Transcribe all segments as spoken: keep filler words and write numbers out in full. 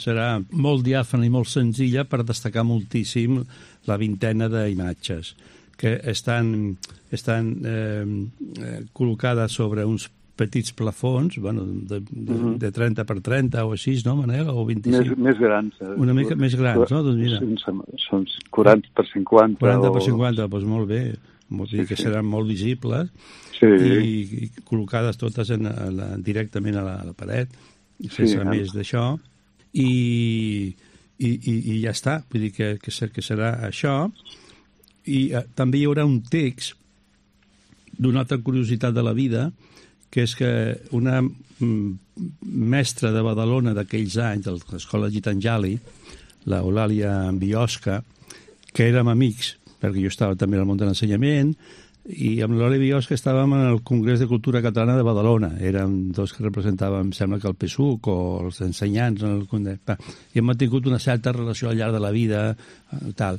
serà molt diàfana i molt senzilla per destacar moltíssim la vintena d'imatges que estan, estan eh, col·locades sobre uns petits plafons, bueno, de, de, de trenta per trenta o així, no, Manel? O vint-i-cinc? Més, més grans. Eh? Una mica més grans, no? Doncs mira. Són quaranta per cinquanta. quaranta per cinquanta, doncs molt bé. Vol dir sí, que sí. Seran molt visibles sí. i, i col·locades totes en, a la, directament a la, a la paret, sense sí, més d'això. I, i, i, I ja està. Vull dir que, que, que serà això. I eh, també hi haurà un text d'una altra curiositat de la vida, que és que una mestra de Badalona d'aquells anys, de l'escola Gitanjali, la Eulàlia Biosca, que érem amics, perquè jo estava també al món de l'ensenyament, i amb l'Eulàlia Biosca estàvem en el Congrés de Cultura Catalana de Badalona. Érem dos que representàvem, sembla que el P S U C o els ensenyants. En el... I hem mantingut una certa relació al llarg de la vida, tal.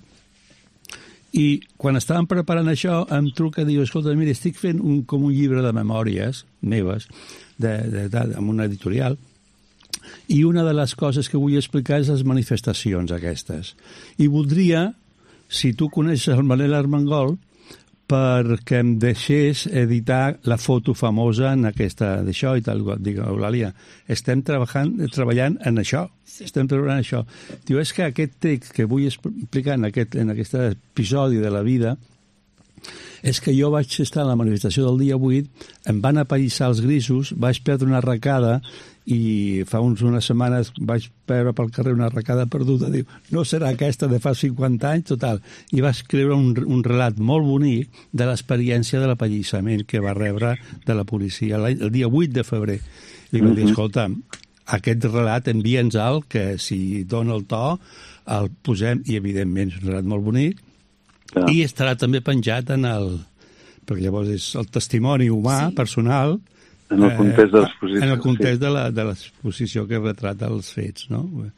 I quan estàvem preparant això, em truca i diu, escolta, mira, estic fent un, com un llibre de memòries meves, de, de, de, amb una editorial, i una de les coses que vull explicar és les manifestacions aquestes. I voldria, si tu coneixes el Manel Armengol, perquè em deixés editar la foto famosa en aquesta d'això i tal. Dic, Eulàlia, estem treballant, treballant en això. Estem treballant en això. Diu, és que aquest text que vull explicar en aquest, en aquest episodi de la vida és que jo vaig estar a la manifestació del dia vuit, em van apallissar els grisos, vaig perdre una arracada i fa uns, unes setmanes vaig veure pel carrer una arracada perduda. Diu, no serà aquesta de fa cinquanta anys, total. I va escriure un, un relat molt bonic de l'experiència de l'apallissament que va rebre de la policia el dia vuit de febrer. I va dir, escolta, aquest relat envia'ns-el, que si dona el to el posem, i evidentment és un relat molt bonic, ah. I estarà també penjat en el... perquè llavors és el testimoni humà, sí. Personal, en el context de l'exposició. En el context sí. de l'exposició que retrata els fets, no?